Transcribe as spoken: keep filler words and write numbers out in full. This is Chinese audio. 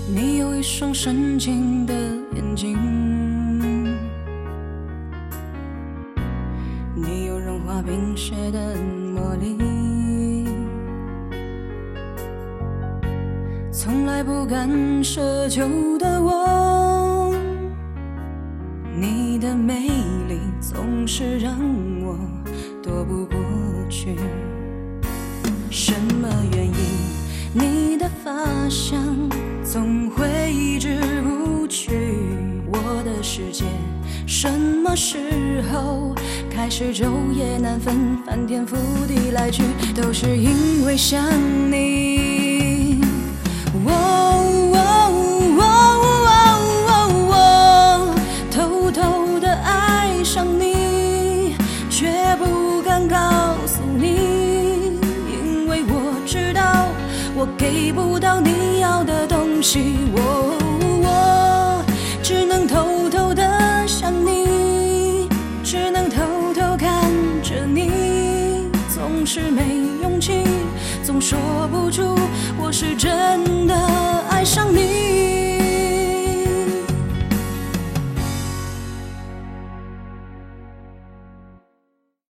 你有一双深情的眼睛，你有融化冰雪的魔力，从来不敢奢求的我，你的美丽总是让我躲不过去。什么原因？你的发香总会挥之不去。我的世界什么时候开始昼夜难分，翻天覆地来去，都是因为想你。哦哦哦哦哦，偷偷地爱上你，却不敢告诉你，因为我知道我给不到你要的东西。我我只能偷偷地想你，只能偷偷看着你，总是没勇气，总说不出我是真的爱上你。